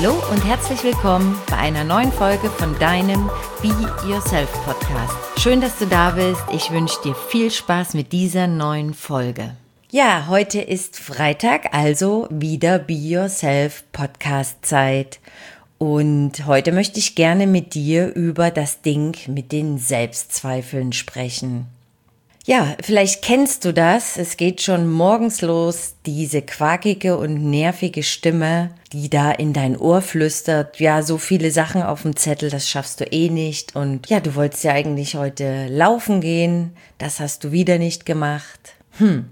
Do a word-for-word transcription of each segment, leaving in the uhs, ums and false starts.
Hallo und herzlich willkommen bei einer neuen Folge von deinem Be Yourself Podcast. Schön, dass du da bist. Ich wünsche dir viel Spaß mit dieser neuen Folge. Ja, heute ist Freitag, also wieder Be Yourself Podcast Zeit. Und heute möchte ich gerne mit dir über das Ding mit den Selbstzweifeln sprechen. Ja, vielleicht kennst du das. Es geht schon morgens los, diese quakige und nervige Stimme, die da in dein Ohr flüstert. Ja, so viele Sachen auf dem Zettel, das schaffst du eh nicht. Und ja, du wolltest ja eigentlich heute laufen gehen. Das hast du wieder nicht gemacht. Hm.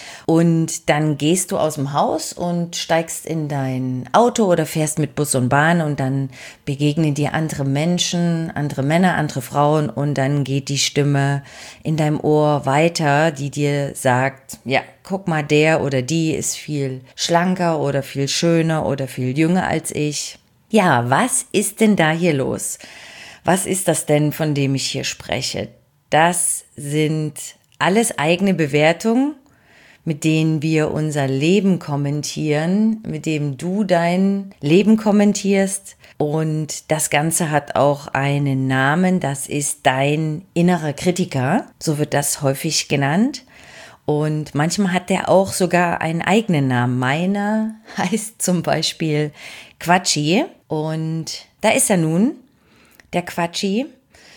Und dann gehst du aus dem Haus und steigst in dein Auto oder fährst mit Bus und Bahn und dann begegnen dir andere Menschen, andere Männer, andere Frauen und dann geht die Stimme in deinem Ohr weiter, die dir sagt, ja, guck mal, der oder die ist viel schlanker oder viel schöner oder viel jünger als ich. Ja, was ist denn da hier los? Was ist das denn, von dem ich hier spreche? Das sind alles eigene Bewertungen, mit denen wir unser Leben kommentieren, mit dem du dein Leben kommentierst. Und das Ganze hat auch einen Namen, das ist dein innerer Kritiker, so wird das häufig genannt. Und manchmal hat der auch sogar einen eigenen Namen. Meiner heißt zum Beispiel Quatschi und da ist er nun, der Quatschi.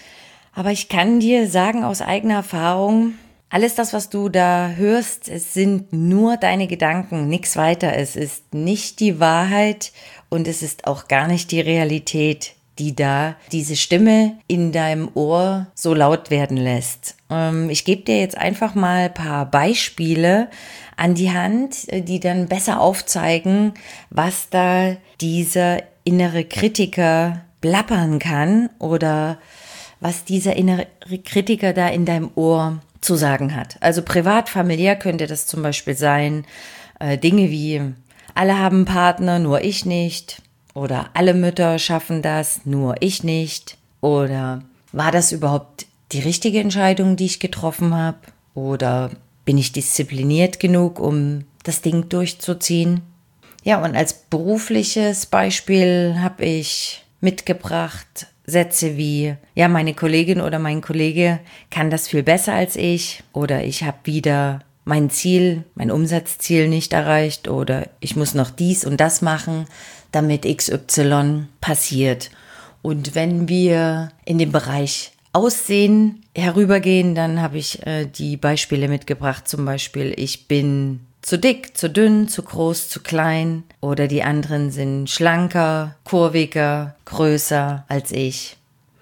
Aber ich kann dir sagen aus eigener Erfahrung, alles das, was du da hörst, es sind nur deine Gedanken, nichts weiter. Es ist nicht die Wahrheit und es ist auch gar nicht die Realität, die da diese Stimme in deinem Ohr so laut werden lässt. Ähm, ich gebe dir jetzt einfach mal ein paar Beispiele an die Hand, die dann besser aufzeigen, was da dieser innere Kritiker plappern kann oder was dieser innere Kritiker da in deinem Ohr zu sagen hat. Also privat, familiär könnte das zum Beispiel sein, äh, Dinge wie alle haben einen Partner, nur ich nicht, oder alle Mütter schaffen das, nur ich nicht, oder war das überhaupt die richtige Entscheidung, die ich getroffen habe, oder bin ich diszipliniert genug, um das Ding durchzuziehen? Ja, und als berufliches Beispiel habe ich mitgebracht Sätze wie, ja, meine Kollegin oder mein Kollege kann das viel besser als ich oder ich habe wieder mein Ziel, mein Umsatzziel nicht erreicht oder ich muss noch dies und das machen, damit X Y passiert. Und wenn wir in den Bereich Aussehen herübergehen, dann habe ich äh, die Beispiele mitgebracht, zum Beispiel ich bin zu dick, zu dünn, zu groß, zu klein oder die anderen sind schlanker, kurviger, größer als ich.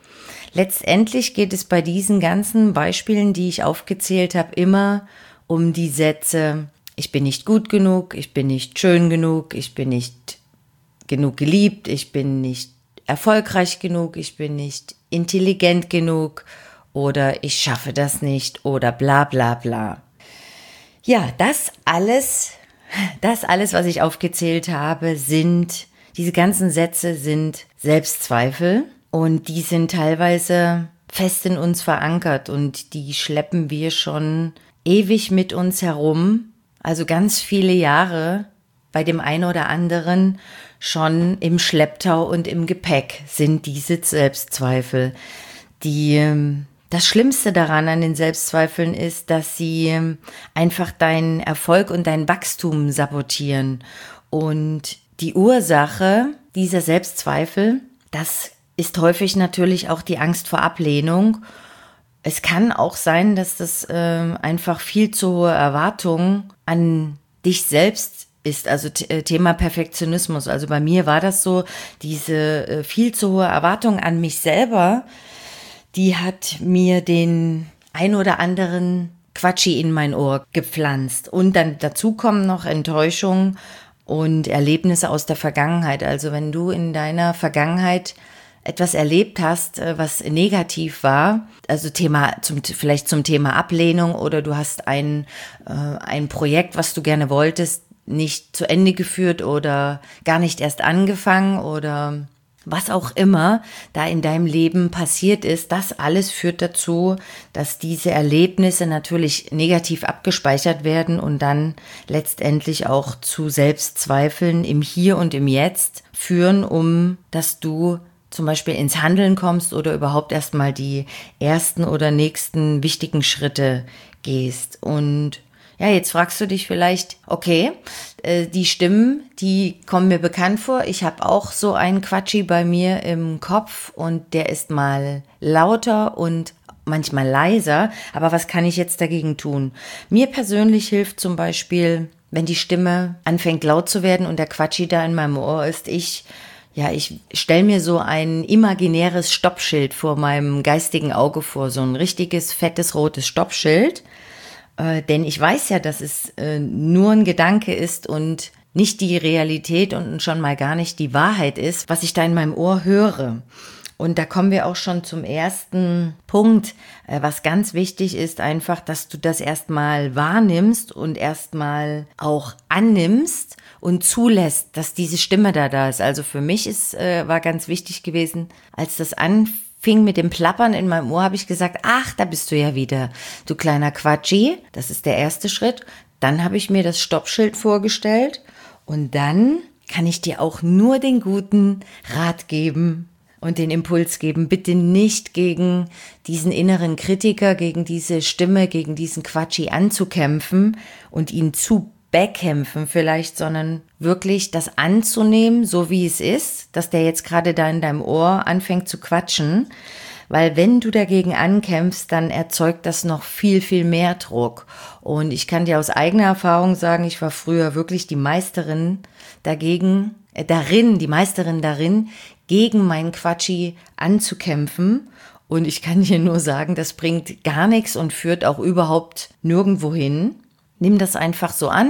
Letztendlich geht es bei diesen ganzen Beispielen, die ich aufgezählt habe, immer um die Sätze, ich bin nicht gut genug, ich bin nicht schön genug, ich bin nicht genug geliebt, ich bin nicht erfolgreich genug, ich bin nicht intelligent genug oder ich schaffe das nicht oder bla bla bla. Ja, das alles, das alles, was ich aufgezählt habe, sind, diese ganzen Sätze sind Selbstzweifel und die sind teilweise fest in uns verankert und die schleppen wir schon ewig mit uns herum, also ganz viele Jahre bei dem einen oder anderen schon im Schlepptau und im Gepäck sind diese Selbstzweifel, die Das Schlimmste daran an den Selbstzweifeln ist, dass sie einfach deinen Erfolg und dein Wachstum sabotieren. Und die Ursache dieser Selbstzweifel, das ist häufig natürlich auch die Angst vor Ablehnung. Es kann auch sein, dass das äh, einfach viel zu hohe Erwartungen an dich selbst ist, also t- Thema Perfektionismus. Also bei mir war das so, diese äh, viel zu hohe Erwartung an mich selber, die hat mir den ein oder anderen Quatschi in mein Ohr gepflanzt. Und dann dazu kommen noch Enttäuschungen und Erlebnisse aus der Vergangenheit. Also wenn du in deiner Vergangenheit etwas erlebt hast, was negativ war, also Thema zum, vielleicht zum Thema Ablehnung oder du hast ein, äh, ein Projekt, was du gerne wolltest, nicht zu Ende geführt oder gar nicht erst angefangen oder was auch immer da in deinem Leben passiert ist, das alles führt dazu, dass diese Erlebnisse natürlich negativ abgespeichert werden und dann letztendlich auch zu Selbstzweifeln im Hier und im Jetzt führen, um dass du zum Beispiel ins Handeln kommst oder überhaupt erstmal die ersten oder nächsten wichtigen Schritte gehst. Und ja, jetzt fragst du dich vielleicht, okay, äh, die Stimmen, die kommen mir bekannt vor. Ich habe auch so einen Quatschi bei mir im Kopf und der ist mal lauter und manchmal leiser. Aber was kann ich jetzt dagegen tun? Mir persönlich hilft zum Beispiel, wenn die Stimme anfängt laut zu werden und der Quatschi da in meinem Ohr ist, ich Ja, ich stelle mir so ein imaginäres Stoppschild vor meinem geistigen Auge vor, so ein richtiges, fettes, rotes Stoppschild. Äh, denn ich weiß ja, dass es äh, nur ein Gedanke ist und nicht die Realität und schon mal gar nicht die Wahrheit ist, was ich da in meinem Ohr höre. Und da kommen wir auch schon zum ersten Punkt, äh, was ganz wichtig ist, einfach, dass du das erstmal wahrnimmst und erstmal auch annimmst und zulässt, dass diese Stimme da da ist. Also für mich ist, äh, war ganz wichtig gewesen, als das anfing mit dem Plappern in meinem Ohr, habe ich gesagt, ach, da bist du ja wieder, du kleiner Quatschi. Das ist der erste Schritt. Dann habe ich mir das Stoppschild vorgestellt und dann kann ich dir auch nur den guten Rat geben und den Impuls geben, bitte nicht gegen diesen inneren Kritiker, gegen diese Stimme, gegen diesen Quatschi anzukämpfen und ihn zu bekämpfen vielleicht, sondern wirklich das anzunehmen, so wie es ist, dass der jetzt gerade da in deinem Ohr anfängt zu quatschen, weil wenn du dagegen ankämpfst, dann erzeugt das noch viel, viel mehr Druck. Und ich kann dir aus eigener Erfahrung sagen, ich war früher wirklich die Meisterin dagegen, äh, darin, die Meisterin darin, gegen meinen Quatschi anzukämpfen. Und ich kann dir nur sagen, das bringt gar nichts und führt auch überhaupt nirgendwo hin. Nimm das einfach so an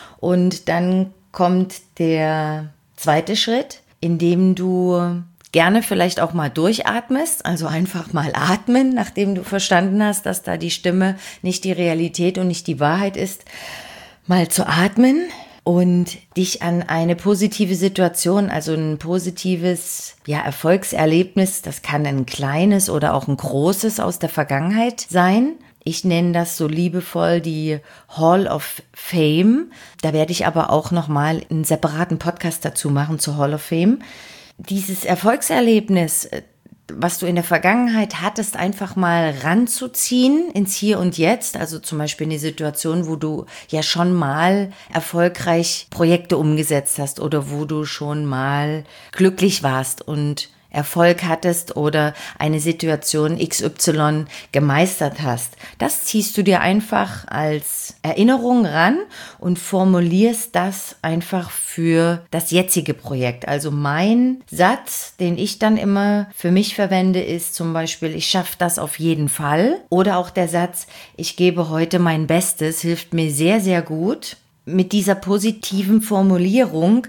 und dann kommt der zweite Schritt, in dem du gerne vielleicht auch mal durchatmest, also einfach mal atmen, nachdem du verstanden hast, dass da die Stimme nicht die Realität und nicht die Wahrheit ist, mal zu atmen und dich an eine positive Situation, also ein positives ja, Erfolgserlebnis, das kann ein kleines oder auch ein großes aus der Vergangenheit sein. Ich nenne das so liebevoll die Hall of Fame. Da werde ich aber auch nochmal einen separaten Podcast dazu machen zur Hall of Fame. Dieses Erfolgserlebnis, was du in der Vergangenheit hattest, einfach mal ranzuziehen ins Hier und Jetzt. Also zum Beispiel eine Situation, wo du ja schon mal erfolgreich Projekte umgesetzt hast oder wo du schon mal glücklich warst und Erfolg hattest oder eine Situation X Y gemeistert hast. Das ziehst du dir einfach als Erinnerung ran und formulierst das einfach für das jetzige Projekt. Also mein Satz, den ich dann immer für mich verwende, ist zum Beispiel, ich schaffe das auf jeden Fall. Oder auch der Satz, ich gebe heute mein Bestes, hilft mir sehr, sehr gut. Mit dieser positiven Formulierung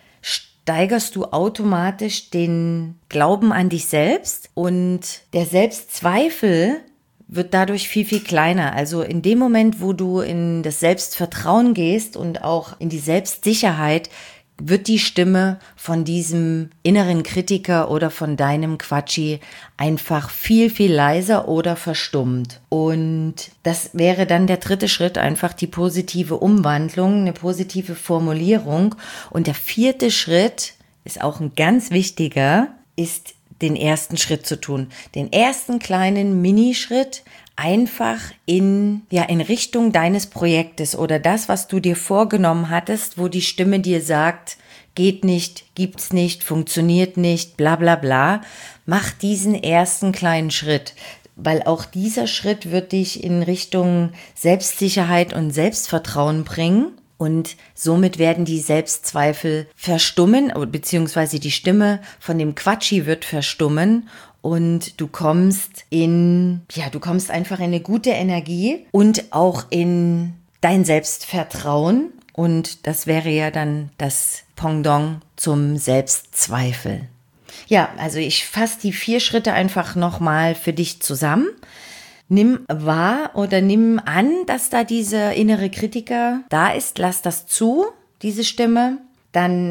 steigerst du automatisch den Glauben an dich selbst und der Selbstzweifel wird dadurch viel, viel kleiner. Also in dem Moment, wo du in das Selbstvertrauen gehst und auch in die Selbstsicherheit, wird die Stimme von diesem inneren Kritiker oder von deinem Quatschi einfach viel, viel leiser oder verstummt. Und das wäre dann der dritte Schritt, einfach die positive Umwandlung, eine positive Formulierung. Und der vierte Schritt ist auch ein ganz wichtiger, ist den ersten Schritt zu tun. Den ersten kleinen Minischritt einfach in, ja, in Richtung deines Projektes oder das, was du dir vorgenommen hattest, wo die Stimme dir sagt, geht nicht, gibt's nicht, funktioniert nicht, bla bla bla. Mach diesen ersten kleinen Schritt, weil auch dieser Schritt wird dich in Richtung Selbstsicherheit und Selbstvertrauen bringen. Und somit werden die Selbstzweifel verstummen, beziehungsweise die Stimme von dem Quatschi wird verstummen und du kommst in, ja, du kommst einfach in eine gute Energie und auch in dein Selbstvertrauen und das wäre ja dann das Pendant zum Selbstzweifel. Ja, also ich fasse die vier Schritte einfach nochmal für dich zusammen. Nimm wahr oder nimm an, dass da dieser innere Kritiker da ist. Lass das zu, diese Stimme. Dann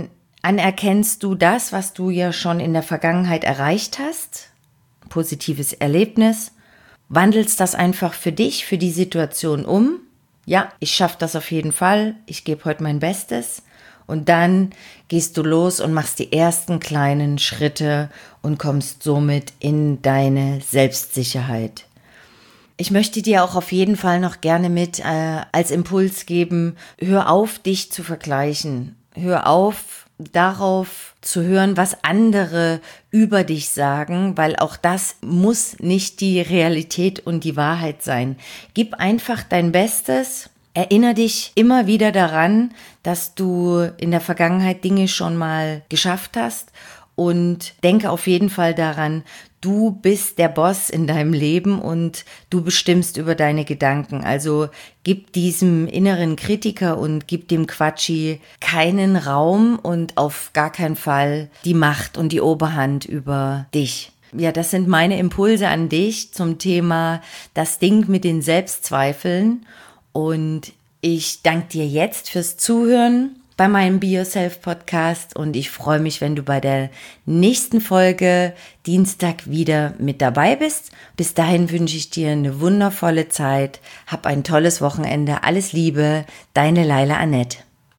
anerkennst du das, was du ja schon in der Vergangenheit erreicht hast, positives Erlebnis, wandelst das einfach für dich, für die Situation um. Ja, ich schaffe das auf jeden Fall, ich gebe heute mein Bestes. Und dann gehst du los und machst die ersten kleinen Schritte und kommst somit in deine Selbstsicherheit. Ich möchte dir auch auf jeden Fall noch gerne mit äh, als Impuls geben, hör auf, dich zu vergleichen. Hör auf, darauf zu hören, was andere über dich sagen, weil auch das muss nicht die Realität und die Wahrheit sein. Gib einfach dein Bestes. Erinnere dich immer wieder daran, dass du in der Vergangenheit Dinge schon mal geschafft hast und denke auf jeden Fall daran, du bist der Boss in deinem Leben und du bestimmst über deine Gedanken. Also gib diesem inneren Kritiker und gib dem Quatschi keinen Raum und auf gar keinen Fall die Macht und die Oberhand über dich. Ja, das sind meine Impulse an dich zum Thema das Ding mit den Selbstzweifeln. Und ich danke dir jetzt fürs Zuhören bei meinem Be Yourself Podcast und ich freue mich, wenn du bei der nächsten Folge Dienstag wieder mit dabei bist. Bis dahin wünsche ich dir eine wundervolle Zeit. Hab ein tolles Wochenende. Alles Liebe, deine Laila Annette.